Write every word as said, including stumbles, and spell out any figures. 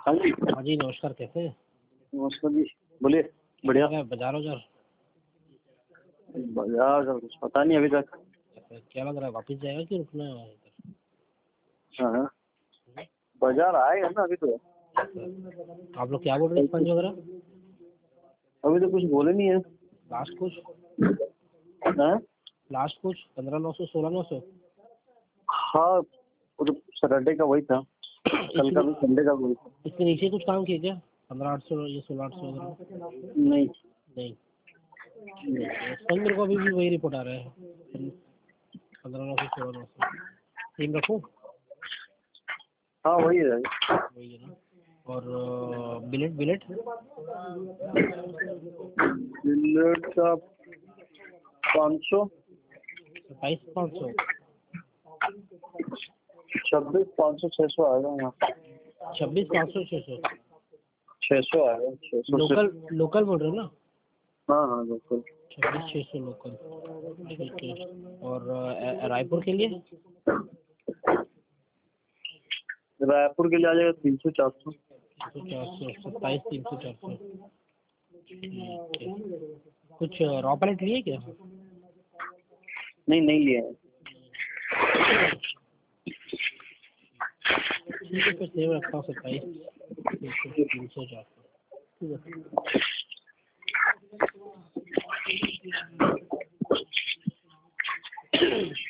हाँ जी। हाँ जी, नमस्कार, कैसे हैं? नमस्कार जी, बोलिए। बढ़िया। क्या बाजार उजार बाजार का कुछ पता नहीं अभी तक। ऐसा क्या लग रहा है, वापस जाएगा कि रुकना है इधर? हाँ हाँ, बाजार आएगा ना अभी तो। ऐसा। आप लोग क्या बोल रहे हैं, स्पंज वगैरह? अभी तो कुछ बोले नहीं है। लास्ट कुछ हाँ लास्ट कुछ पंद्रह नौ सौ सोलह नौ सौ हाँ, वो तो सैटरडे का वही था, कल का भी संडे का वही था। इसके नीचे कुछ काम किए क्या? पंद्रह आठ सौ या सोलह आठ सौ वगैरह? नहीं नहीं। स्पंज मेरे को अभी भी वही रिपोर्ट आ रहा है, पंद्रह नौ सौ सोलह नौ सौ। सेम रखूँ? हाँ वही है। वही है ना। और बिलेट बिलेट बिलेट का पाँच सौ सत्ताईस पाँच सौ छब्बीस पाँच सौ छः सौ आएगा यहाँ। छब्बीस पाँच सौ छः सौ छः सौ आएगा, छः सौ। लोकल लोकल बोल रहे हो ना? हाँ हाँ बिल्कुल। छब्बीस छः सौ लोकल, ठीक है। और अ, रायपुर के लिए? रायपुर के लिए आ जाएगा तीन सौ चार सौ। तीन सौ चार सौ सत्ताईस तीन सौ चार सौ ठीक है। कुछ रॉ पैलेट लिए क्या? नहीं नहीं लिया है। ठीक है, फिर सेव रखता हूँ सत्ताईस तीन सौ चार सौ ठीक है।